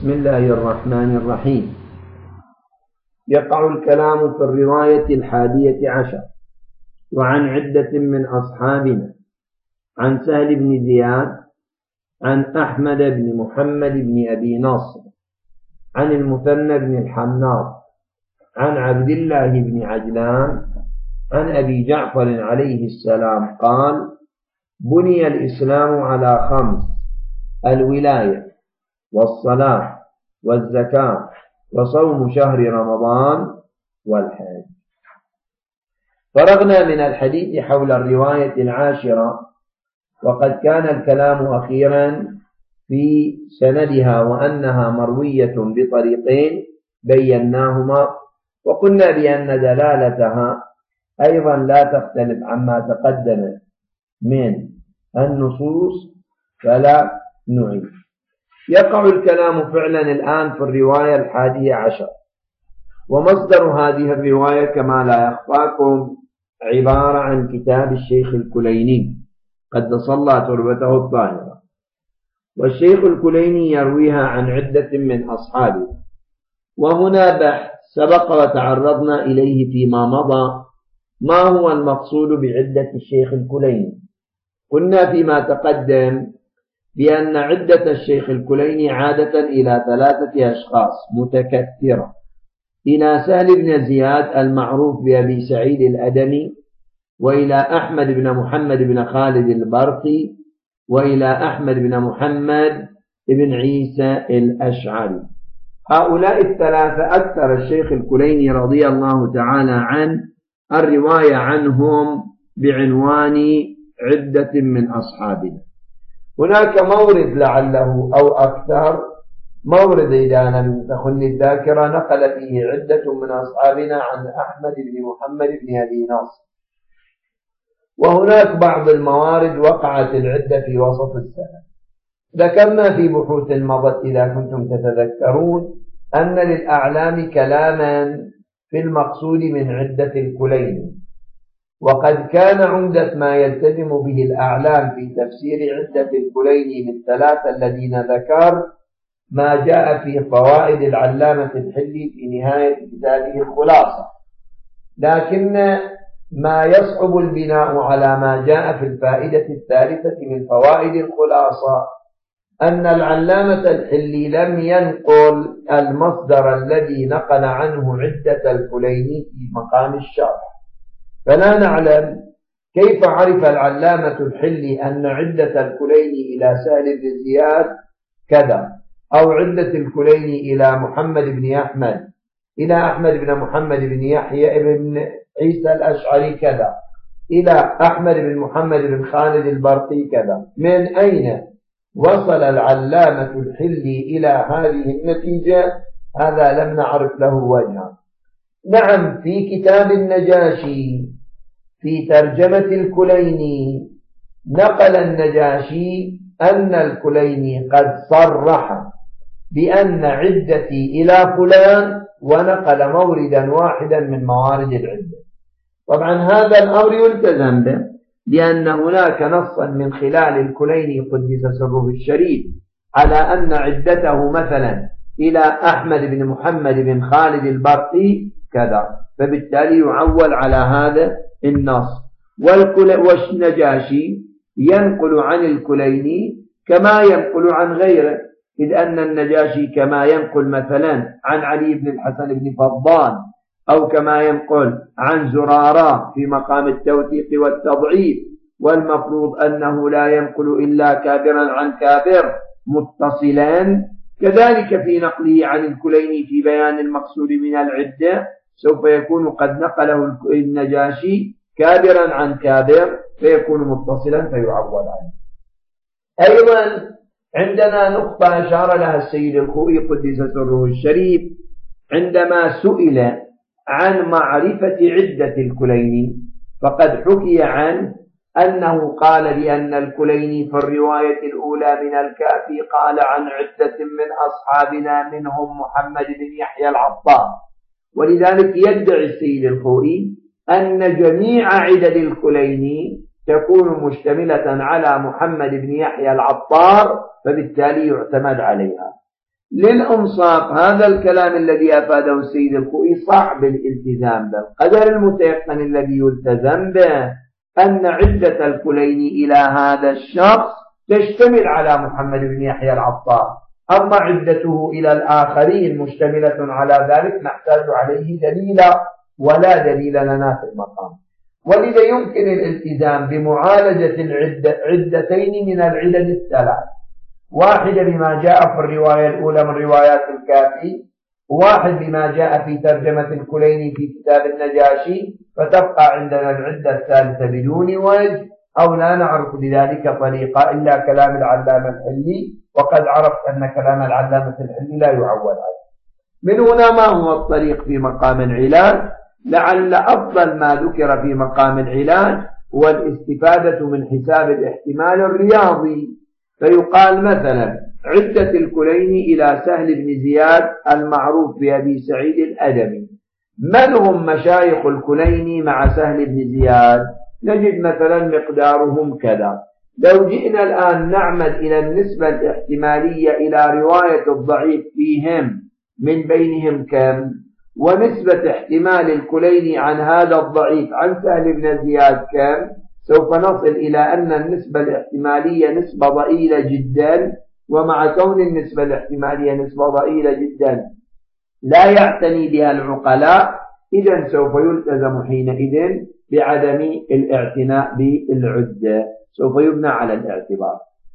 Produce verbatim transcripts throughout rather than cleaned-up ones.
بسم الله الرحمن الرحيم. يقع الكلام في الرواية الحادية عشر وعن عدة من أصحابنا عن سهل بن زياد عن أحمد بن محمد بن أبي ناصر عن المثنى بن الحناط عن عبد الله بن عجلان عن أبي جعفر عليه السلام قال: بني الإسلام على خمس: الولاية والصلاة والزكاة وصوم شهر رمضان والحج. فرغنا من الحديث حول الرواية العاشرة، وقد كان الكلام أخيرا في سندها وأنها مروية بطريقين بيناهما، وقلنا بأن دلالتها أيضا لا تختلف عما تقدم من النصوص، فلا نعيد. يقع الكلام فعلا الآن في الرواية الحادية عشر، ومصدر هذه الرواية كما لا يخفاكم عبارة عن كتاب الشيخ الكليني قدس الله تربته الطاهرة. والشيخ الكليني يرويها عن عدة من أصحابه، وهنا بحث سبق وتعرضنا إليه فيما مضى. ما هو المقصود بعدة الشيخ الكليني؟ قلنا فيما تقدم بأن عدة الشيخ الكليني عادة إلى ثلاثة أشخاص متكثرة: إلى سهل بن زياد المعروف بأبي سعيد الأدمي، وإلى أحمد بن محمد بن خالد البرقي، وإلى أحمد بن محمد بن عيسى الأشعري. هؤلاء الثلاثة أكثر الشيخ الكليني رضي الله تعالى عنه الرواية عنهم بعنوان عدة من أصحابنا. هناك مورد لعله أو أكثر، مورد إذا لم تخن الذاكرة نقل فيه عدة من أصحابنا عن أحمد بن محمد بن أبي ناصر، وهناك بعض الموارد وقعت العدة في وسط السنة. ذكرنا في بحوث مضت إذا كنتم تتذكرون أن للأعلام كلاما في المقصود من عدة الكليني، وقد كان عمدة ما يلتزم به الأعلام في تفسير عدة الكليني للثلاثة الذين ذكر ما جاء في فوائد العلامة الحلي في نهاية كتابه الخلاصة، لكن ما يصعب البناء على ما جاء في الفائدة الثالثة من فوائد الخلاصة أن العلامة الحلي لم ينقل المصدر الذي نقل عنه عدة الكليني في مقام الشرح، فلا نعلم كيف عرف العلامة الحلي أن عدة الكليني إلى سهل بن زياد كذا، أو عدة الكليني إلى محمد بن أحمد إلى أحمد بن محمد بن يحيى بن عيسى الأشعري كذا، إلى أحمد بن محمد بن خالد البرقي كذا. من أين وصل العلامة الحلي إلى هذه النتيجة؟ هذا لم نعرف له وجها. نعم، في كتاب النجاشي في ترجمة الكليني نقل النجاشي أن الكليني قد صرح بأن عدتي إلى فلان، ونقل موردا واحدا من موارد العدة. طبعا هذا الأمر يلتزم به، لأن هناك نصا من خلال الكليني قدس سره الشريف على أن عدته مثلا إلى أحمد بن محمد بن خالد البرقي كذا، فبالتالي يعول على هذا النص. والنجاشي ينقل عن الكليني كما ينقل عن غيره، إذ أن النجاشي كما ينقل مثلا عن علي بن الحسن بن فضال، أو كما ينقل عن زرارة في مقام التوثيق والتضعيف، والمفروض أنه لا ينقل إلا كابرا عن كابر متصلا. كذلك في نقله عن الكليني في بيان المقصود من العدة سوف يكون قد نقله النجاشي كابرا عن كابر فيكون متصلا فيعول عنه. أيضا عندنا نقطة أشار لها السيد الخوئي قدس سره الشريف عندما سئل عن معرفة عدة الكليني، فقد حكي عنه أنه قال بأن الكليني في الرواية الأولى من الكافي قال عن عدة من أصحابنا منهم محمد بن يحيى العطار. ولذلك يدعي السيد الخوئي أن جميع عدد الكليني تكون مشتملة على محمد بن يحيى العطار، فبالتالي يعتمد عليها. للأنصاف هذا الكلام الذي أفاده السيد الخوئي صعب الالتزام به. القدر المتيقن الذي يلتزم به أن عدة الكليني إلى هذا الشخص تشتمل على محمد بن يحيى العطار، أما عدته إلى الآخرين مشتملة على ذلك نحتاج عليه دليلا، ولا دليل لنا في المقام. ولذا يمكن الالتزام بمعالجة العدة عدتين من العدد الثلاث، واحدة بما جاء في الرواية الأولى من روايات الكافي، واحد بما جاء في ترجمة الكليني في كتاب النجاشي، فتبقى عندنا العدة الثالثة بدون وجه أو لا نعرف لذلك طريقة إلا كلام العلامة الحلي، وقد عرفت أن كلام العلامة الحلي لا يعول عليه. من هنا ما هو الطريق في مقام العلاج؟ لعل أفضل ما ذكر في مقام العلاج هو الاستفادة من حساب الاحتمال الرياضي. فيقال مثلا عدة الكليني إلى سهل بن زياد المعروف بأبي سعيد الأدمي، من هم مشايخ الكليني مع سهل بن زياد؟ نجد مثلا مقدارهم كذا. لو جئنا الآن نعمد إلى النسبة الاحتمالية إلى رواية الضعيف فيهم، من بينهم كم؟ ونسبة احتمال الكليني عن هذا الضعيف عن سهل بن زياد كم؟ سوف نصل إلى أن النسبة الاحتمالية نسبة ضئيلة جدا، ومع كون النسبة الاحتمالية نسبة ضئيلة جدا لا يعتني بها العقلاء، إذن سوف يلتزم حينئذ بعدم الاعتناء بالعدة، سوف يبنى على الاعتبار.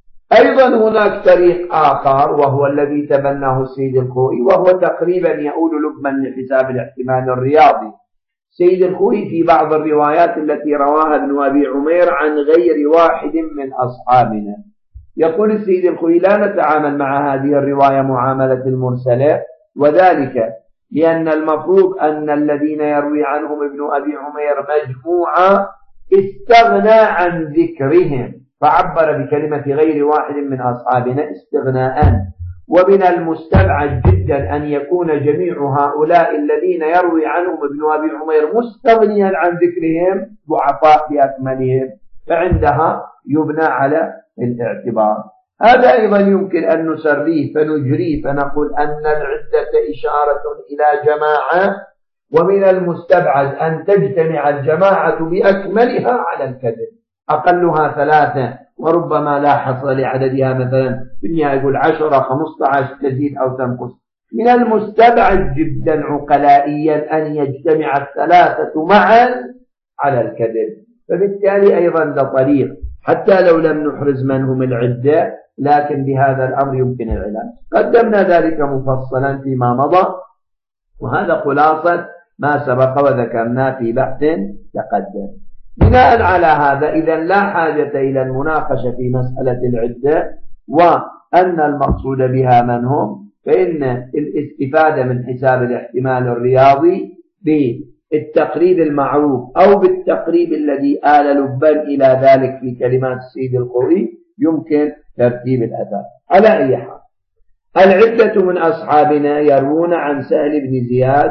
أيضا هناك طريق آخر وهو الذي تبناه السيد الخوئي، وهو تقريبا يؤول لبما لحساب الاحتمال الرياضي. السيد الخوئي في بعض الروايات التي رواها ابن أبي عمير عن غير واحد من أصحابنا يقول السيد الخوئي لا نتعامل مع هذه الرواية معاملة المرسلة، وذلك لأن المفروض أن الذين يروي عنهم ابن أبي عمير مجموعة استغنى عن ذكرهم، فعبر بكلمة غير واحد من أصحابنا استغناء. ومن المستبعد جدا أن يكون جميع هؤلاء الذين يروي عنهم ابن أبي عمير مستغنيا عن ذكرهم ضعفاء بأكملهم، فعندها يبنى على الاعتبار. هذا أيضا يمكن أن نسريه فنجريه فنقول أن العدة إشارة إلى جماعة، ومن المستبعد أن تجتمع الجماعة بأكملها على الكذب، أقلها ثلاثة وربما لا حصر لعددها، مثلا في النهاية يقول عشرة خمسة عشر تزيد أو تنقص. من المستبعد جدا عقلائيا أن يجتمع الثلاثة معا على الكذب، فبالتالي أيضا ده طريق حتى لو لم نحرز من هم العدة، لكن بهذا الأمر يمكن العلاج. قدمنا ذلك مفصلا فيما مضى، وهذا خلاصة ما سبق وذكرنا في بحث تقدم. بناء على هذا إذن لا حاجة إلى المناقشة في مسألة العدة، وأن المقصود بها من هم، فإن الاستفادة من حساب الاحتمال الرياضي بالتقريب المعروف أو بالتقريب الذي آل لبا إلى ذلك في كلمات السيد الخوئي يمكن ترتيب الأثر. على أي حال العدة من أصحابنا يروون عن سهل بن زياد،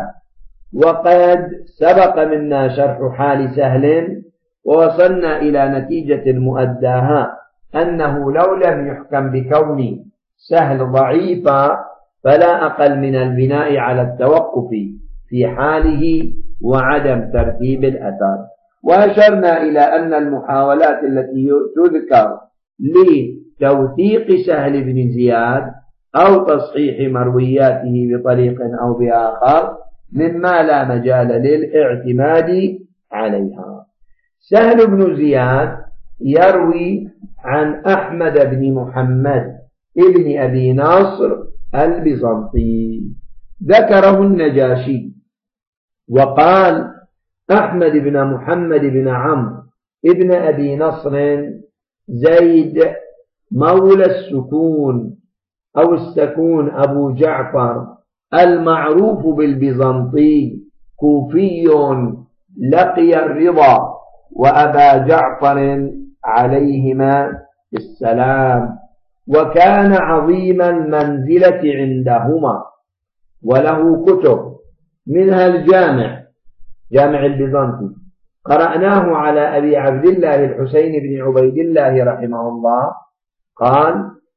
وقد سبق منا شرح حال سهل ووصلنا إلى نتيجة مؤداها أنه لو لم يحكم بكون سهل ضعيفا فلا أقل من البناء على التوقف في حاله وعدم ترتيب الأثر. وأشرنا إلى أن المحاولات التي تذكر لتوثيق سهل بن زياد أو تصحيح مروياته بطريق أو بآخر مما لا مجال للاعتماد عليها. سهل بن زياد يروي عن أحمد بن محمد ابن أبي ناصر البيزنطي، ذكره النجاشي وقال أحمد بن محمد بن عمرو ابن أبي نصر زيد مولى السكون أو السكون أبو جعفر المعروف بالبيزنطي، كوفي لقي الرضا وأبا جعفر عليهما السلام، وكان عظيم المنزلة عندهما، وله كتب منها الجامع جامع البيزنطي قرأناه على أبي عبد الله الحسين بن عبيد الله رحمه الله، قال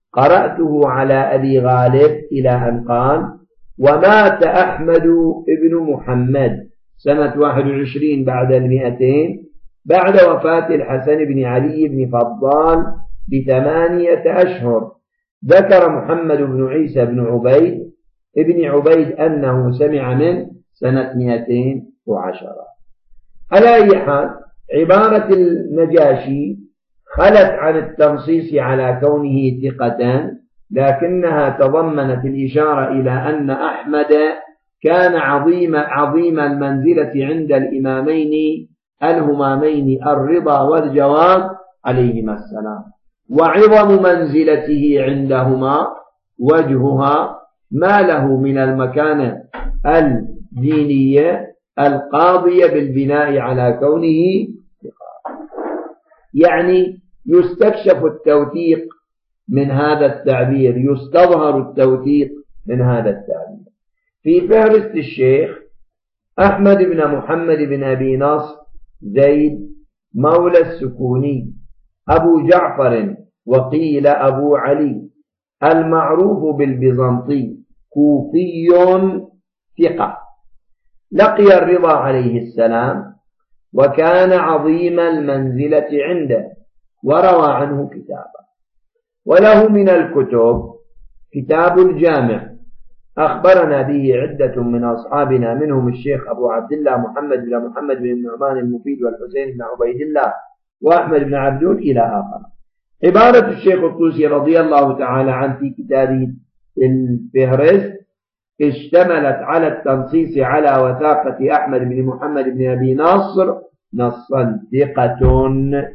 قرأته على أبي غالب إلى أن قال: ومات أحمد بن محمد سنة واحد وعشرين بعد المئتين بعد وفاة الحسن بن علي بن فضال بثمانية أشهر. ذكر محمد بن عيسى بن عبيد ابن عبيد أنه سمع من سنة مئتين وعشرة. على أي حال، عبارة النجاشي خلت عن التنصيص على كونه ثقة، لكنها تضمنت الإشارة إلى أن أحمد كان عظيم عظيم المنزلة عند الإمامين الهمامين الرضا والجواد عليهما السلام، وعظم منزلته عندهما وجهها ما له من المكانة الدينية القاضية بالبناء على كونه ثقة. يعني يستكشف التوثيق من هذا التعبير، يستظهر التوثيق من هذا التعبير. في فهرست الشيخ أحمد بن محمد بن أبي نصر زيد مولى السكوني أبو جعفر وقيل أبو علي المعروف بالبيزنطي، كوفي ثقة، لقي الرضا عليه السلام وكان عظيم المنزلة عنده وروى عنه كتابا. وله من الكتب كتاب الجامع أخبرنا به عدة من أصحابنا، منهم الشيخ أبو عبد الله محمد بن محمد بن النعمان المفيد والحسين بن عبيد الله وأحمد بن عبدون إلى آخر. عبارة الشيخ الطوسي رضي الله تعالى عنه في كتابه الفهرست اشتملت على التنصيص على وثاقة أحمد بن محمد بن أبي نصر نصا ثقة.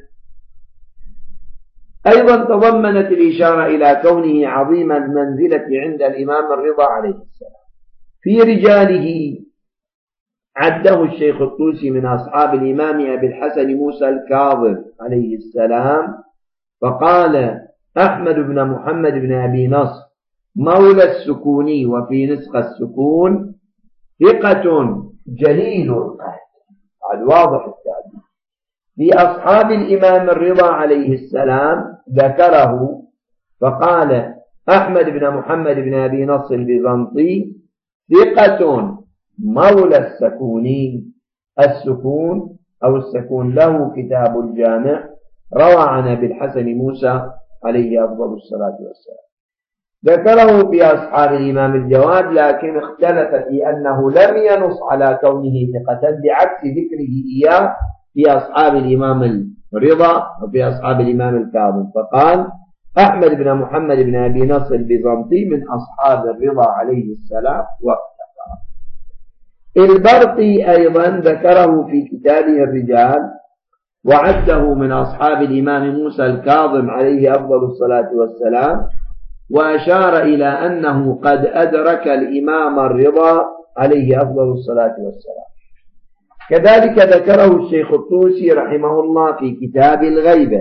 أيضا تضمنت الإشارة إلى كونه عظيم المنزلة عند الإمام الرضا عليه السلام. في رجاله عده الشيخ الطوسي من أصحاب الإمام أبي الحسن موسى الكاظم عليه السلام، فقال: أحمد بن محمد بن أبي نصر مولى السكوني، وفي نسخة السكون ثقة جليل القدر، واضح التعبير. في أصحاب الإمام الرضا عليه السلام ذكره فقال: أحمد بن محمد بن أبي نصر البيزنطي ثقة مولى السكوني. السكون أو السكون له كتاب الجامع، روى عن أبي الحسن موسى عليه أفضل الصلاة والسلام. ذكره في أصحاب الإمام الجواد، لكن اختلف في أنه لم ينص على كونه ثقة بعكس ذكره إياه في أصحاب الإمام الرضا وفي أصحاب الإمام الكاظم، فقال: أحمد بن محمد بن أبي نصر البيزنطي من أصحاب الرضا عليه السلام واقتفى. البرقي أيضا ذكره في كتابه الرجال وعده من أصحاب الإمام موسى الكاظم عليه أفضل الصلاة والسلام، وأشار إلى أنه قد أدرك الإمام الرضا عليه أفضل الصلاة والسلام. كذلك ذكره الشيخ الطوسي رحمه الله في كتاب الغيبة،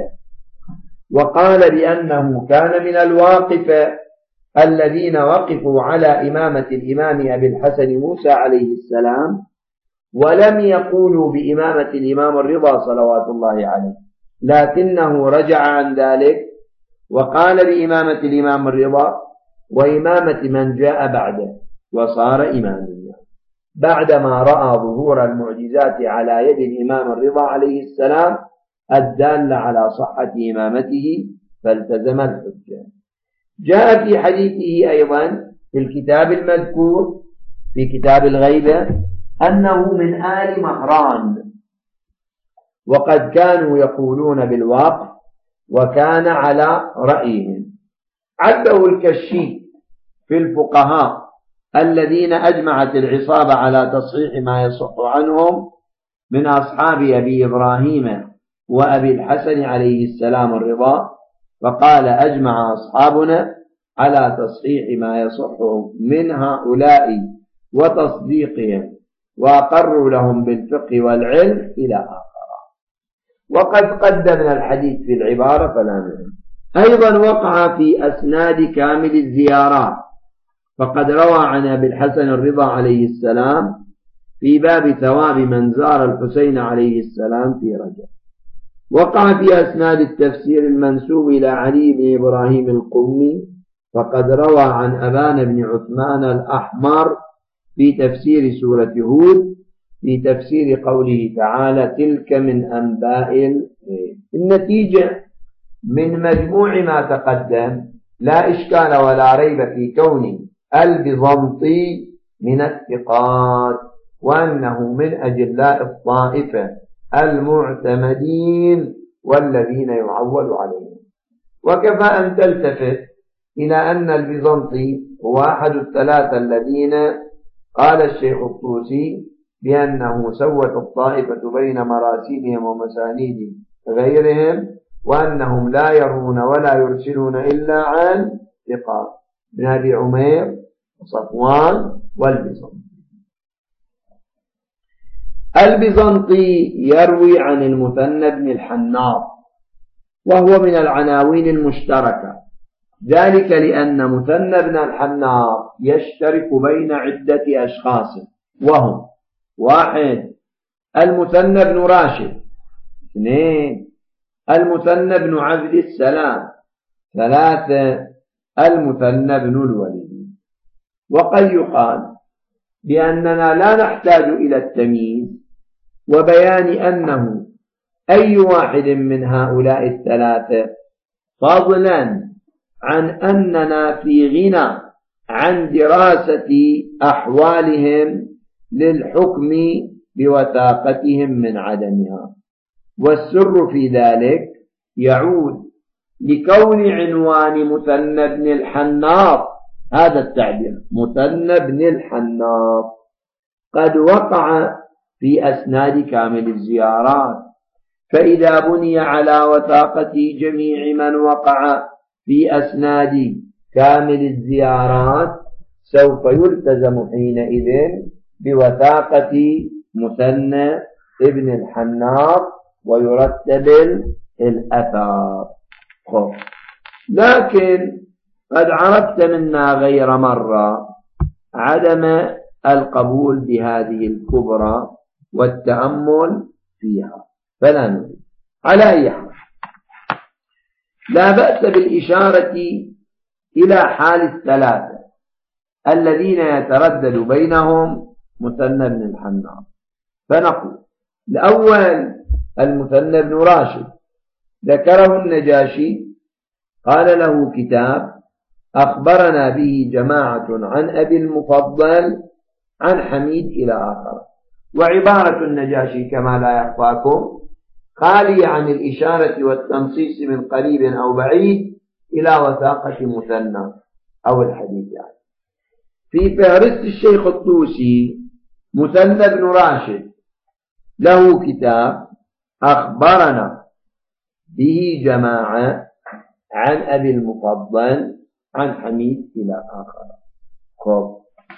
وقال بأنه كان من الواقفة الذين وقفوا على إمامة الإمام أبي الحسن موسى عليه السلام، ولم يقولوا بإمامة الإمام الرضا صلوات الله عليه، لكنه رجع عن ذلك وقال بإمامة الإمام الرضا وإمامة من جاء بعده، وصار إماما بعدما رأى ظهور المعجزات على يد الإمام الرضا عليه السلام الدالة على صحة إمامته، فالتزم الحجة. جاء في حديثه أيضا في الكتاب المذكور في كتاب الغيبة أنه من آل مهران، وقد كانوا يقولون بالوقف وكان على رأيهم. عده الكشي في الفقهاء الذين أجمعت العصابة على تصحيح ما يصح عنهم من أصحاب أبي إبراهيم وأبي الحسن عليه السلام الرضا، فقال: أجمع أصحابنا على تصحيح ما يصح من هؤلاء وتصديقهم، وأقروا لهم بالفقه والعلم إلى آخر. وقد قدمنا الحديث في العبارة فلا نعلم. أيضا وقع في أسناد كامل الزيارات، فقد روى عن أبي الحسن الرضا عليه السلام في باب ثواب من زار الحسين عليه السلام في رجب. وقع في أسناد التفسير المنسوب إلى علي بن إبراهيم القمي، فقد روى عن أبان بن عثمان الأحمر في تفسير سورة هود في تفسير قوله تعالى تلك من أنباء الغيب. النتيجة من مجموع ما تقدم لا إشكال ولا ريب في كون البيزنطي من الثقات، وأنه من أجلاء الطائفة المعتمدين والذين يعول عليهم. وكفى أن تلتفت إلى أن البيزنطي هو أحد الثلاثة الذين قال الشيخ الطوسي بأنه سوت الطائفة بين مراسيلهم ومسانيد غيرهم، وأنهم لا يرون ولا يرسلون إلا عن ثقات من أبي عمير وصفوان والبيزنطي. البيزنطي يروي عن المثنى بن الحناط، وهو من العناوين المشتركة، ذلك لأن مثنى بن الحناط يشترك بين عدة أشخاص، وهم: واحد المثنى بن راشد، اثنين المثنى بن عبد السلام، ثلاثة المثنى بن الوليد. وقد يقال بأننا لا نحتاج إلى التمييز وبيان أنه أي واحد من هؤلاء الثلاثة، فضلا عن أننا في غنى عن دراسة أحوالهم للحكم بوثاقتهم من عدمها. والسر في ذلك يعود لكون عنوان مثنى بن الحناط، هذا التعبير مثنى بن الحناط، قد وقع في أسناد كامل الزيارات، فإذا بني على وثاقة جميع من وقع في أسناد كامل الزيارات سوف يلتزم حينئذ بوثاقة مثنى ابن الحناط ويرتب الأثار. لكن قد عرفت منا غير مرة عدم القبول بهذه الكبرى والتأمل فيها، فلا نريد. على أي حال، لا بأس بالإشارة إلى حال الثلاثة الذين يتردد بينهم مثنى بن الحناط، فنقول: الأول المثنى بن راشد، ذكره النجاشي، قال له كتاب أخبرنا به جماعة عن أبي المفضل عن حميد إلى آخر. وعبارة النجاشي كما لا يخفاكم خالية عن الإشارة والتنصيص من قريب أو بعيد إلى وثاقة مثنى أو الحديث. يعني في فهرست الشيخ الطوسي مثنى بن راشد له كتاب أخبرنا به جماعة عن أبي المفضل عن حميد إلى آخر. خب.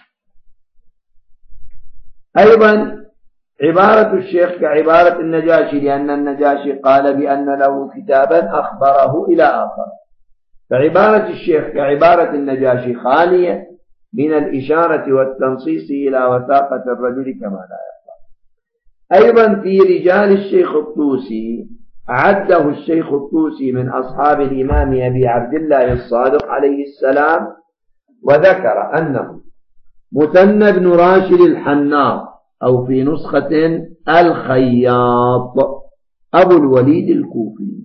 أيضا عبارة الشيخ كعبارة النجاشي، لأن النجاشي قال بأن له كتابا أخبره إلى آخر، فعبارة الشيخ كعبارة النجاشي خالية من الإشارة والتنصيص إلى وثاقة الرجل كما لا يخفى. أيضا في رجال الشيخ الطوسي عده الشيخ الطوسي من أصحاب الإمام أبي عبد الله الصادق عليه السلام، وذكر أنه مثنى بن راشد الحناط، أو في نسخة الخياط، أبو الوليد الكوفي.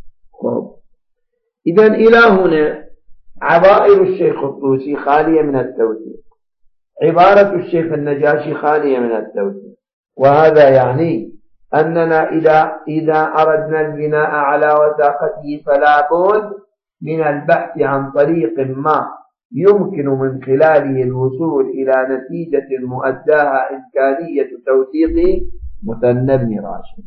إذن إلى هنا عبائر الشيخ الطوسي خالية من التوثيق، عبارة الشيخ النجاشي خالية من التوثيق، وهذا يعني أننا إذا, إذا أردنا البناء على وثاقته فلا بد من البحث عن طريق ما يمكن من خلاله الوصول إلى نتيجة مؤداها إمكانية توثيق مثنى بن راشد.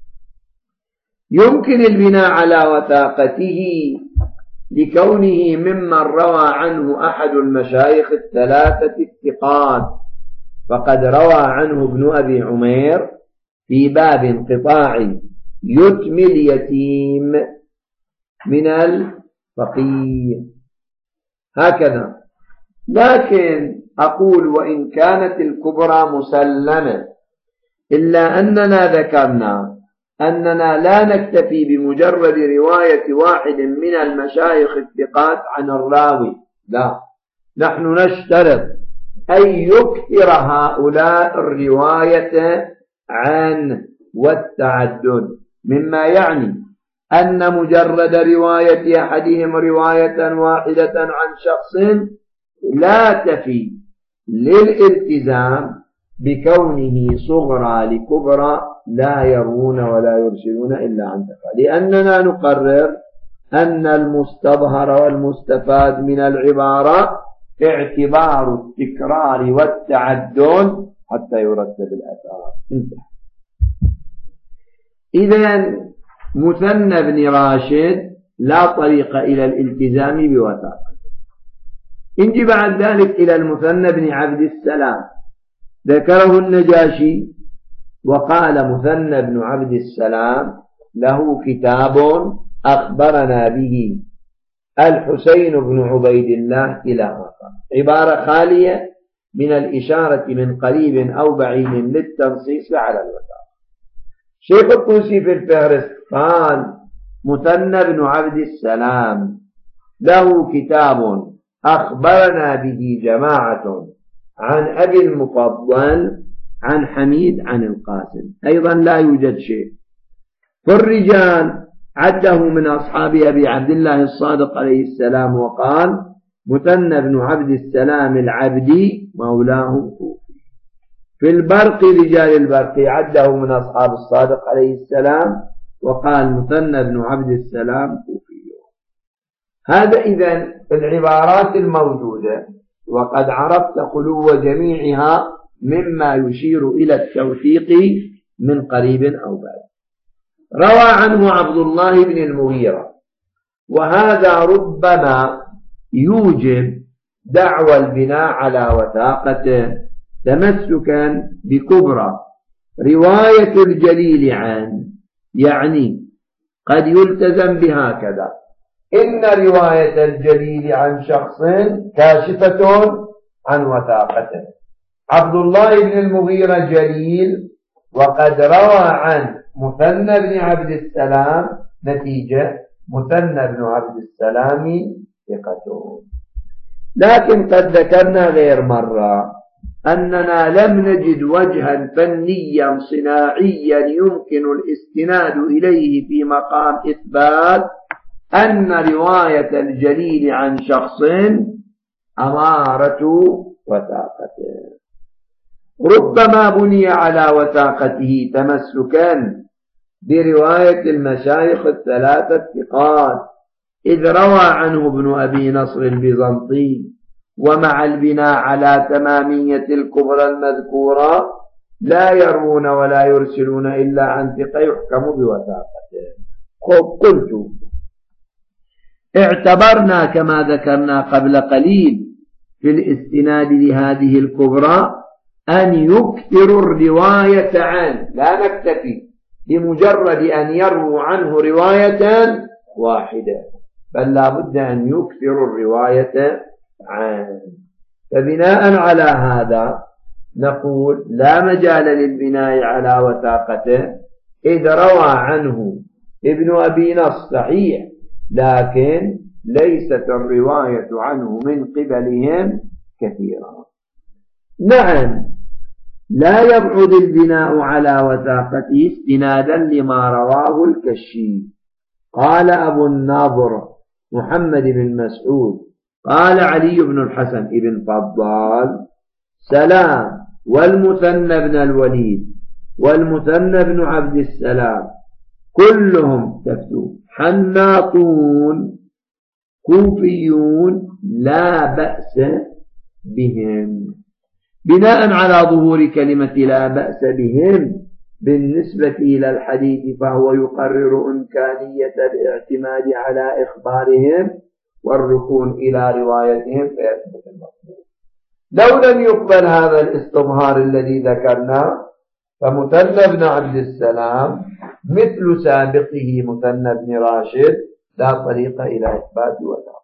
يمكن البناء على وثاقته لكونه ممن روى عنه أحد المشايخ الثلاثة الثقات، فقد روى عنه ابن أبي عمير في باب انقطاع يتم اليتيم من الفقيه، هكذا. لكن أقول وإن كانت الكبرى مسلمة، إلا أننا ذكرنا أننا لا نكتفي بمجرد رواية واحد من المشايخ الثقات عن الراوي، لا، نحن نشترط أن يكثر هؤلاء الرواية عنه والتعدد، مما يعني أن مجرد رواية أحدهم رواية واحدة عن شخص لا تفي للالتزام بكونه صغرى لكبرى لا يروون ولا يرسلون إلا عن ثقة، لأننا نقرر أن المستظهر والمستفاد من العبارة اعتبار التكرار والتعدد حتى يرتب الأثار. انتهى. إذن مثنى بن راشد لا طريق إلى الالتزام بوثاقة. انجي بعد ذلك إلى المثنى بن عبد السلام، ذكره النجاشي وقال مثنى بن عبد السلام له كتاب أخبرنا به الحسين بن عبيد الله إلى آخر، عبارة خالية من الإشارة من قريب أو بعيد للتنصيص على الوثاقة. شيخ الطوسي في الفهرست قال مثنى بن عبد السلام له كتاب أخبرنا به جماعة عن أبي المفضل عن حميد عن القاسم، أيضا لا يوجد شيء. فالرجال عده من أصحاب أبي عبد الله الصادق عليه السلام، وقال مثنى بن عبد السلام العبدي مولاه كوفي. في البرق رجال البرق عده من أصحاب الصادق عليه السلام، وقال مثنى بن عبد السلام كوفي. هذا إذن العبارات الموجودة، وقد عرفت خلو جميعها مما يشير إلى التوثيق من قريب أو بعيد. روى عنه عبد الله بن المغيرة، وهذا ربما يوجب دعوى البناء على وثاقته تمسكا بكبرى رواية الجليل عن، يعني قد يلتزم بهكذا: إن رواية الجليل عن شخص كاشفة عن وثاقته. عبد الله بن المغيرة جليل، وقد روى عن مثنى بن عبد السلام، نتيجة مثنى بن عبد السلام ثقة. لكن قد ذكرنا غير مرة أننا لم نجد وجها فنيا صناعيا يمكن الاستناد إليه في مقام إثبات أن رواية الجليل عن شخص أمارة وثاقته. ربما بني على وثاقته تمسكا برواية المشايخ الثلاثة الثقات، إذ روى عنه ابن أبي نصر البيزنطي، ومع البناء على تمامية الكبرى المذكورة لا يروون ولا يرسلون إلا عن ثقة يحكم بوثاقته. قلت اعتبرنا كما ذكرنا قبل قليل في الاستناد لهذه الكبرى أن يكثر الرواية عنه، لا نكتفي بمجرد أن يرووا عنه رواية واحدة، بل لا بد أن يكثر الرواية عنه. فبناء على هذا نقول لا مجال للبناء على وثاقته، إذ روى عنه ابن أبي نصر صحيح، لكن ليست الرواية عنه من قبلهم كثيرا. نعم، لا يبعد البناء على وثاقته استنادا لما رواه الكشي. قال أبو الناظر محمد بن مسعود قال علي بن الحسن بن فضال سلام والمثنى بن الوليد والمثنى بن عبد السلام كلهم تفتوا حناطون كوفيون لا بأس بهم. بناء على ظهور كلمة لا بأس بهم بالنسبة إلى الحديث، فهو يقرر إمكانية الاعتماد على إخبارهم والركون إلى روايتهم فيثبت المطلوب. لو لم يقبل هذا الاستظهار الذي ذكرناه، فمثنى بن عبد السلام مثل سابقه مثنى بن راشد لا طريق إلى إثبات وثاقته.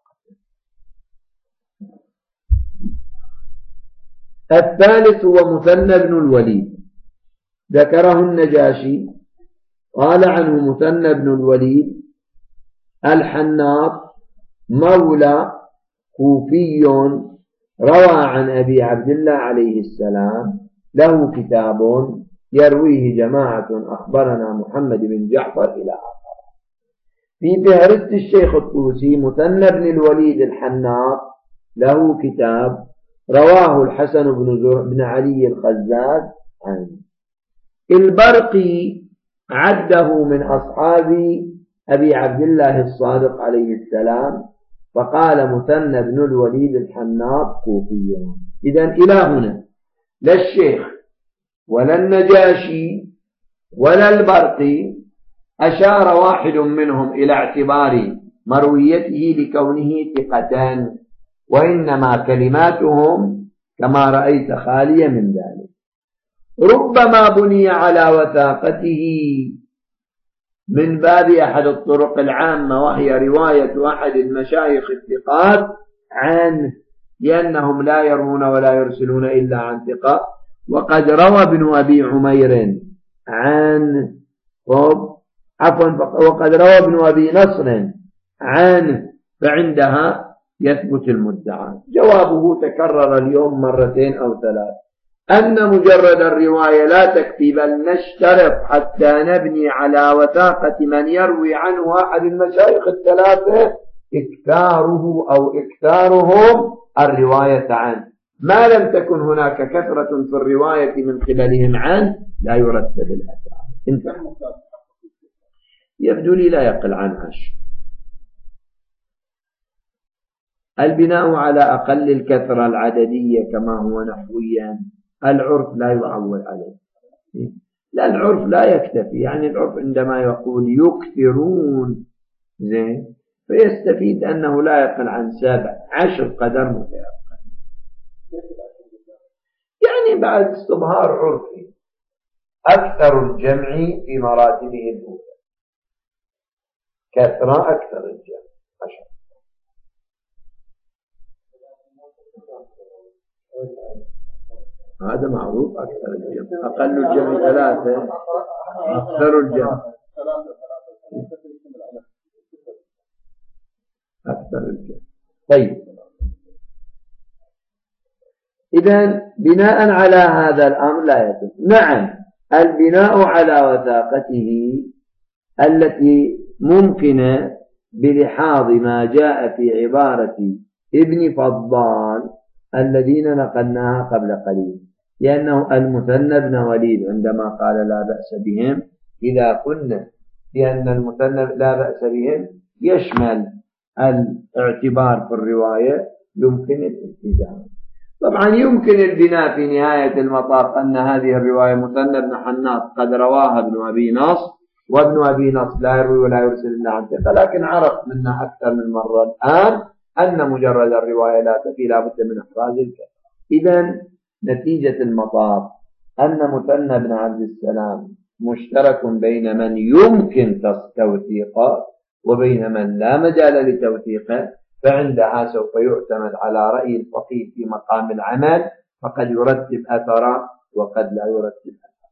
الثالث هو مثنى بن الوليد، ذكره النجاشي قال عنه مثنى بن الوليد الحناط مولى كوفي روى عن أبي عبد الله عليه السلام، له كتاب يرويه جماعة أخبرنا محمد بن جعفر إلى آخره. في فهرست الشيخ الطوسي مثنى بن الوليد الحناط له كتاب رواه الحسن بن, بن علي الخزاز عنه. البرقي عده من أصحاب أبي عبد الله الصادق عليه السلام، فقال مثنى بن الوليد الحناط كوفي. إذن إلى هنا لا الشيخ ولا النجاشي ولا البرقي أشار واحد منهم إلى اعتبار مرويته لكونه ثقتان، وإنما كلماتهم كما رأيت خالية من ذلك. ربما بني على وثاقته من باب أحد الطرق العامة، وهي رواية أحد المشايخ الثقات عنه، لأنهم لا يروون ولا يرسلون إلا عن ثقة. وقد روى ابن أبي عمير عنه، عفوا وقد روى ابن أبي نصر عنه، فعندها يثبت المدعى. جوابه تكرر اليوم مرتين أو ثلاث، أن مجرد الرواية لا تكفي، بل نشترط حتى نبني على وثاقة من يروي عنه أحد المشايخ الثلاثة إكثاره أو إكثارهم الرواية عنه. ما لم تكن هناك كثرة في الرواية من قبلهم عنه لا يرتب الأثار. انت يبدو لي لا يقل عن عشر. البناء على أقل الكثرة العددية كما هو نحويا، العرف لا يعول عليه. لا، العرف لا يكتفي، يعني العرف عندما يقول يكثرون زين فيستفيد أنه لا يقل عن سبع عشر قدر متيقن، يعني بعد استظهار عرفي أكثر الجمع في مراتبه الأولى، كثرة أكثر الجمع عشر. هذا معروف، أكثر الجمع أقل الجمع ثلاثة، أكثر الجمع أكثر الجمع. طيب، إذن بناء على هذا الأمر لا يتم. نعم، البناء على وثاقته التي ممكنة بلحاظ ما جاء في عبارة ابن فضال الذين نقلناها قبل قليل، لأنه المثنى بن وليد عندما قال لا بأس بهم، إذا قلنا بأن المثنى لا بأس بهم يشمل الاعتبار في الرواية، يمكن الالتزام. طبعا يمكن البناء في نهاية المطاف أن هذه الرواية مثنى بن حناط قد رواها ابن أبي نصر، وابن أبي نصر لا يروي ولا يرسل إلا عن ثقة، لكن عرف منا أكثر من مرة الآن أن مجرد الرواية لا تكفي، لا بد من إخراج الكثرة. إذن نتيجة المطاف أن مثنى بن عبد السلام مشترك بين من يمكن توثيقه وبين من لا مجال لتوثيقه، فعندها سوف يعتمد على رأي الفقيه في مقام العمل، فقد يرتب أثرا وقد لا يرتب أثرا.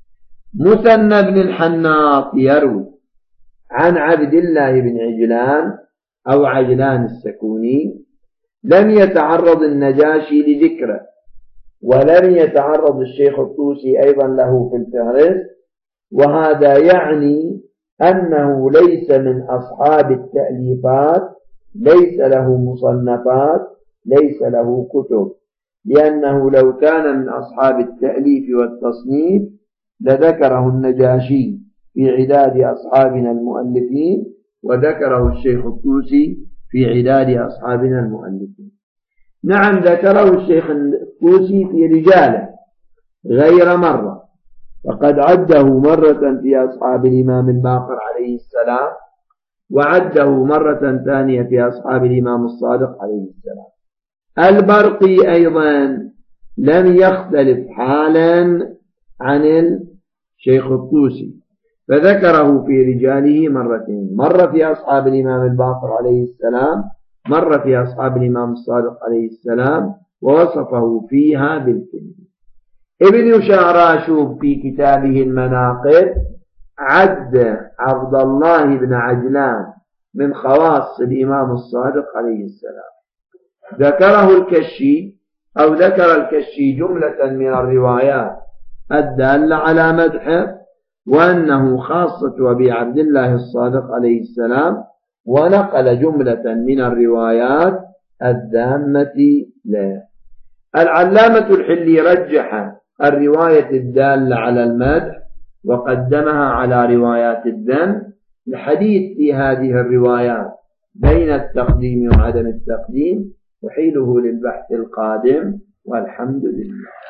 مثنى بن الحناط يروي عن عبد الله بن عجلان أو عجلان السكوني، لم يتعرض النجاشي لذكره، ولم يتعرض الشيخ الطوسي أيضا له في الفهرست، وهذا يعني أنه ليس من أصحاب التأليفات، ليس له مصنفات، ليس له كتب، لأنه لو كان من أصحاب التأليف والتصنيف لذكره النجاشي في عداد أصحابنا المؤلفين، وذكره الشيخ الطوسي في عداد أصحابنا المؤلفين. نعم، ذكره الشيخ الطوسي في رجاله غير مرة، وقد عده مرة في أصحاب الإمام الباقر عليه السلام، وعده مرة ثانية في أصحاب الإمام الصادق عليه السلام. البرقي أيضا لم يختلف حالا عن الشيخ الطوسي، فذكره في رجاله مرتين، مرة في أصحاب الإمام الباقر عليه السلام، مرة في أصحاب الإمام الصادق عليه السلام، ووصفه فيها بالكلمة. ابن شعراشوب في كتابه المناقب عد عبد الله بن عجلان من خواص الإمام الصادق عليه السلام. ذكره الكشي أو ذكر الكشي جملة من الروايات الدالة على مدحه وأنه خاصة أبي عبد الله الصادق عليه السلام، ونقل جملة من الروايات الدامة له. العلامة الحلي رجح الرواية الدالة على المدح وقدمها على روايات الذم. الحديث في هذه الروايات بين التقديم وعدم التقديم، وحيله للبحث القادم، والحمد لله.